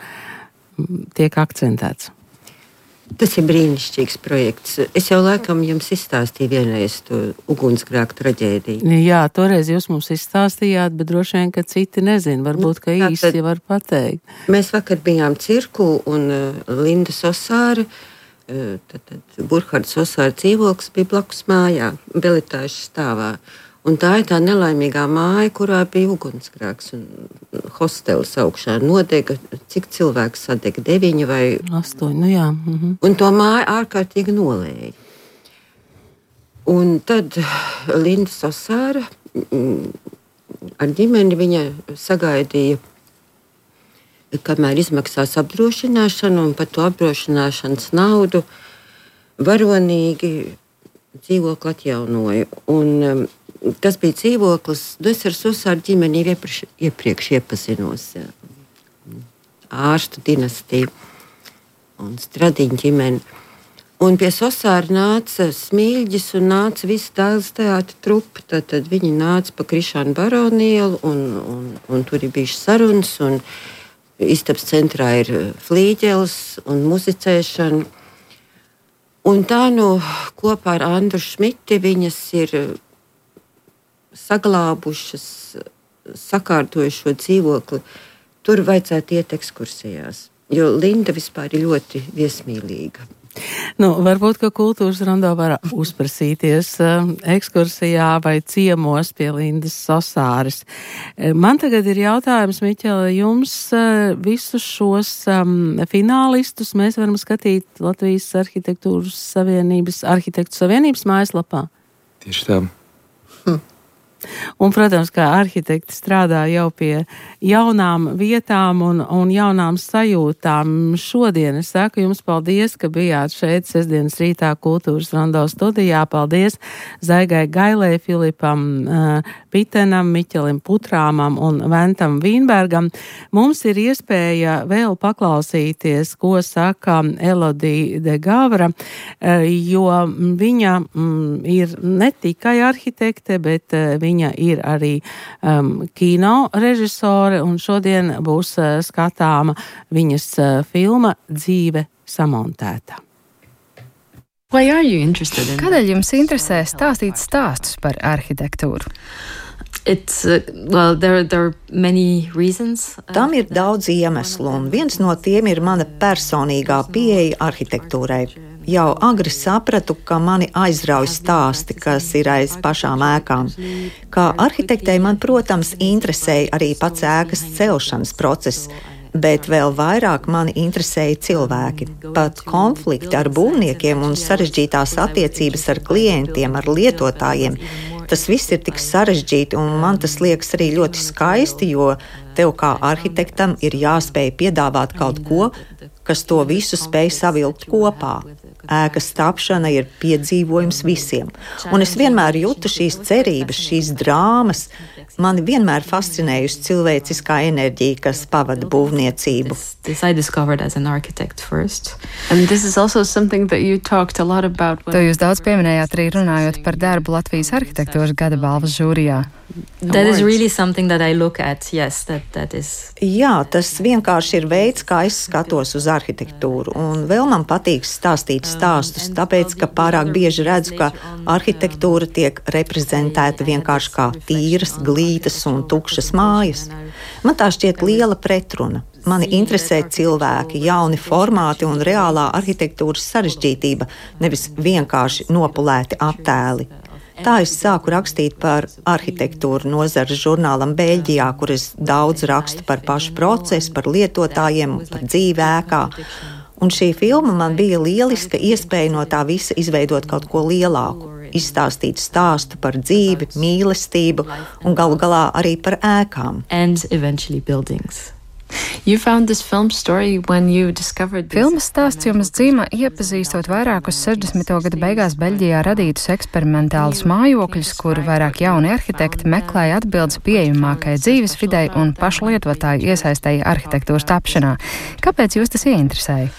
uh, tiek akcentēts. Tas ir brīnišķīgs projekts. Es jau laikam jums izstāstīju vienreiz to ugunsgrēku traģēdiju. Jā, toreiz jūs mums izstāstījāt, bet droši vien, ka citi nezin. Varbūt, ka nu, īsti var pateikt. Mēs vakar bijām cirku un uh, Linda Sosāra, uh, tad, tad Burharda Sosāra dzīvoklis bija blakus mājā, Belitāšu stāvā. Un tā ir tā nelaimīgā māja, kurā bija ugunsgrēks un hostelis augšā nodega. Cik cilvēks sadega? Deviņi vai... Astoņi, nu jā. Mhm. Un to māju ārkārtīgi nolēja. Un tad Linda Sosāra ar ģimeni viņa sagaidīja, kamēr izmaksās apdrošināšanu, un par to apdrošināšanas naudu varonīgi dzīvokli atjaunoja. Un tas bija dzīvoklis. Nu, es ar Susāru ģimeni iepriekš, iepriekš iepazinos. Jā. Ārstu dinastiju un Stradiņu ģimeni. Un pie Sosāra nāca Smilģis un nāca visi Dailes teātra trupa. Tad, tad viņi nāca pa Krišānu Baronielu un, un, un tur ir bijušas sarunas. Un istabas centrā ir flīģelis un muzicēšana. Un tā nu kopā ar Andru Šmiti viņas ir saglābušas, sakārtojuši šo dzīvokli. Tur vajadzētu iet ekskursijās, jo Linda vispār ir ļoti viesmīlīga. Nu, varbūt, ka kultūras rondo var uzprasīties uh, ekskursijā vai ciemos pie Lindas Sosāres. Man tagad ir jautājums, Miķela, jums uh, visus šos um, finālistus mēs varam skatīt Latvijas Arhitektūras Savienības, Arhitektu Savienības mājaslapā? Tieši tā. Hm. Un, protams, kā arhitekti strādā jau pie jaunām vietām un, un jaunām sajūtām. Šodien es saku jums paldies, ka bijāt šeit sestdienas rītā Kultūras rondo studijā. Paldies Zaigai Gailē, Filipam uh, Pitenam, Miķelim Putrāmam un Ventam Vīnbergam. Mums ir iespēja vēl paklausīties, ko saka Elodija de Gavra, uh, jo viņa mm, ir ne tikai arhitekte, bet uh, viņa ir arī um, kino režisore, un šodien būs uh, skatāma viņas uh, filma Dzīve samontēta. Kādēļ jums interesē stāstīt stāstus par arhitektūru? It's, uh, well, there, there are many reasons. Tam ir daudz iemeslu, un viens no tiem ir mana personīgā pieeja arhitektūrai. Jau agri sapratu, ka mani aizrauj stāsti, kas ir aiz pašām ēkām. Kā arhitektei man, protams, interesēja arī pats ēkas celšanas process, bet vēl vairāk mani interesēja cilvēki. Pat konflikti ar būvniekiem un sarežģītās attiecības ar klientiem, ar lietotājiem. Tas viss ir tik sarežģīti, un man tas liekas arī ļoti skaisti, jo tev kā arhitektam ir jāspēj piedāvāt kaut ko, kas to visu spēj savilkt kopā. Ēkas tapšana ir piedzīvojums visiem. Un es vienmēr jūtu šīs cerības, šīs drāmas. Mani vienmēr fascinējusi cilvēciskā enerģija, kas pavada būvniecību. This I discovered as an architect first. And this is also something that you talked a lot about. To jūs daudz pieminējāt arī runājot par darbu Latvijas arhitektūras gada balvas žūrijā. That is really something that I look at, yes, that, that is. Jā, tas vienkārši ir veids, kā es skatos uz arhitektūru. Un vēl man patīk stāstīt stāstus, tāpēc, ka pārāk bieži redzu, ka arhitektūra tiek reprezentēta vienkārši kā tīras, glītas un tukšas mājas. Man tā šķiet liela pretruna. Mani interesē cilvēki, jauni formāti un reālā arhitektūras sarežģītība, nevis vienkārši nopulēti attēli. Tā es sāku rakstīt par arhitektūru nozares žurnālam Beļģijā, kur es daudz rakstu par pašu procesu, par lietotājiem, par dzīvi ēkā. Un šī filma man bija lieliska iespēja no tā visa izveidot kaut ko lielāku, izstāstīt stāstu par dzīvi, mīlestību un galu galā arī par ēkām. And eventually buildings. You found this film story when you discovered this. Filmas stāsts jums dzīmē iepazīstot vairākus sešdesmito gadu beigās Beļģijā radītus eksperimentālus mājokļus, kur vairāk jauni arhitekti meklēja atbildes pieejamākai dzīvesvidei un pašu lietotāju iesaistēja arhitektūras tapšanā. Kāpēc jūs tas ieinteresēja?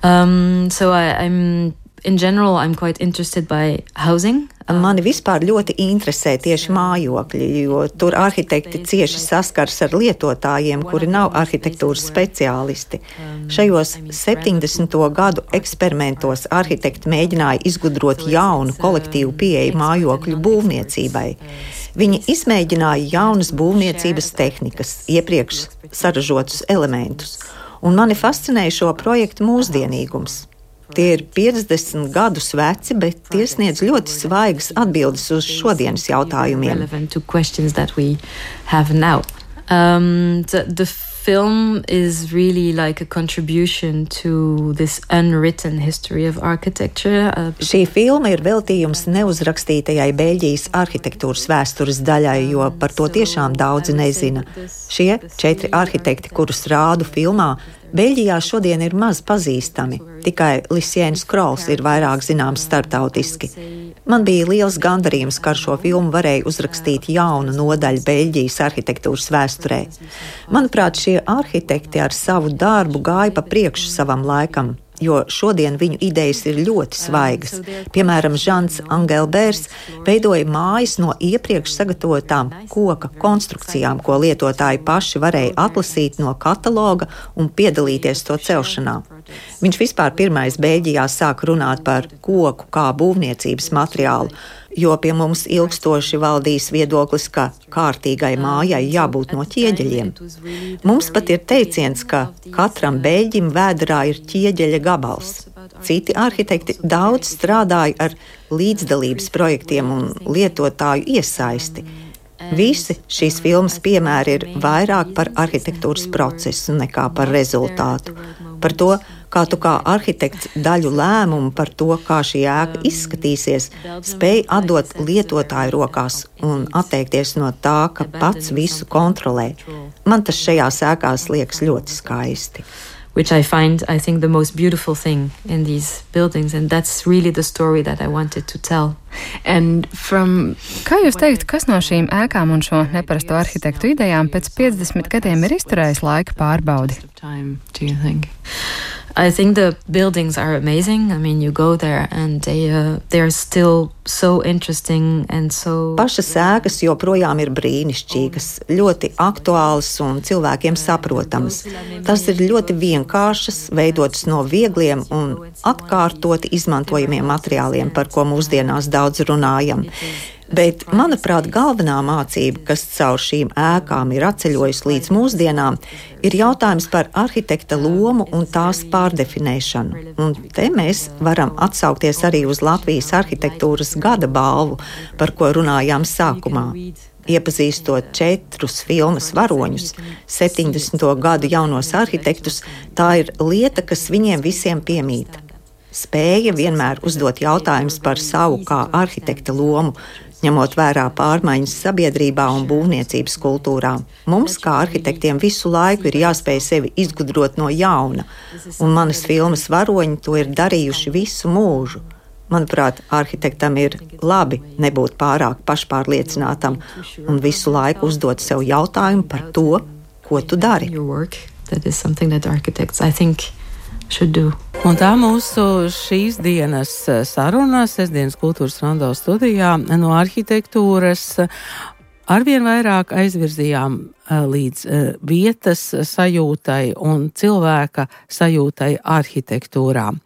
Um, so I, I'm In general, I'm quite interested by housing. Mani vispār ļoti interesē tieši mājokļi, jo tur arhitekti cieši saskars ar lietotājiem, kuri nav arhitektūras speciālisti. Šajos septiņdesmito gadu eksperimentos arhitekti mēģināja izgudrot jaunu kolektīvu pieeju mājokļu būvniecībai. Viņi izmēģināja jaunas būvniecības tehnikas, iepriekš saražotus elementus, un mani fascinēja šo projektu mūsdienīgums. Tie ir piecdesmit gadus veci, bet tie sniedz ļoti svaigas atbildes uz šodienas jautājumiem. Um, the, the film is really like a contribution to this unwritten history of architecture. Uh, Šī filma ir veltījums neuzrakstītajai Beļģijas arhitektūras vēstures daļai, jo par to tiešām daudzi nezina. Šie četri arhitekti, kurus rādu filmā, Beļģijā šodien ir maz pazīstami. Tikai Luciens Krols ir vairāk zināms starptautiski. Man bija liels gandarījums, ka ar šo filmu varēju uzrakstīt jaunu nodaļu Beļģijas arhitektūras vēsturē. Manuprāt, šie arhitekti ar savu darbu gāja pa priekšu savam laikam, jo šodien viņu idejas ir ļoti svaigas. Piemēram, Žants Angelbērs veidoja mājas no iepriekš sagatavotām koka konstrukcijām, ko lietotāji paši varēja atlasīt no kataloga un piedalīties to celšanā. Viņš vispār pirmais Beļģijā sāk runāt par koku kā būvniecības materiālu, jo pie mums ilgstoši valdīs viedoklis, ka kārtīgai mājai jābūt no ķieģeļiem. Mums pat ir teiciens, ka katram beļģim vēderā ir ķieģeļa gabals. Citi arhitekti daudz strādāja ar līdzdalības projektiem un lietotāju iesaisti. Visi šīs filmas piemēri ir vairāk par arhitektūras procesu nekā par rezultātu. Par to, kā tu kā arhitekts daļu lēmumu par to, kā šī ēka izskatīsies, spēj atdot lietotāju rokās un atteikties no tā, ka pats visu kontrolē. Man tas šajās ēkās liekas ļoti skaisti. Which I find, I think, the most beautiful thing in these buildings, and that's really the story that I wanted to tell. And from... Kā jūs teikt, kas no šīm ēkām un šo neparasto arhitektu idejām pēc piecdesmit gadiem ir izturējis laika pārbaudi? I think the buildings are amazing. I mean, you go there and they, uh, they're still so interesting and so... Pašas ēkas joprojām ir brīnišķīgas, ļoti aktuālas un cilvēkiem saprotamas. Tas ir ļoti vienkāršas, veidotas no viegliem un atkārtoti izmantojamiem materiāliem, par ko mūsdienās daudz runājam. Bet, manuprāt, galvenā mācība, kas caur šīm ēkām ir atceļojusi līdz mūsdienām, ir jautājums par arhitekta lomu un tās pārdefinēšanu. Un te mēs varam atsaukties arī uz Latvijas arhitektūras gada balvu, par ko runājām sākumā. Iepazīstot četrus filmas varoņus, septiņdesmito gadu jaunos arhitektus, tā ir lieta, kas viņiem visiem piemīt. Spēja vienmēr uzdot jautājumus par savu kā arhitekta lomu, ņemot vērā pārmaiņas sabiedrībā un būvniecības kultūrā. Mums, kā arhitektiem, visu laiku ir jāspēj sevi izgudrot no jauna, un manas filmas varoņi to ir darījuši visu mūžu. Manuprāt, arhitektam ir labi nebūt pārāk pašpārliecinātam un visu laiku uzdot sev jautājumu par to, ko tu dari. Un tā mūsu šīs dienas saruna, sestdienas kultūras rondo studijā no arhitektūras arvien vairāk aizvirzījām līdz vietas sajūtai un cilvēka sajūtai arhitektūrā.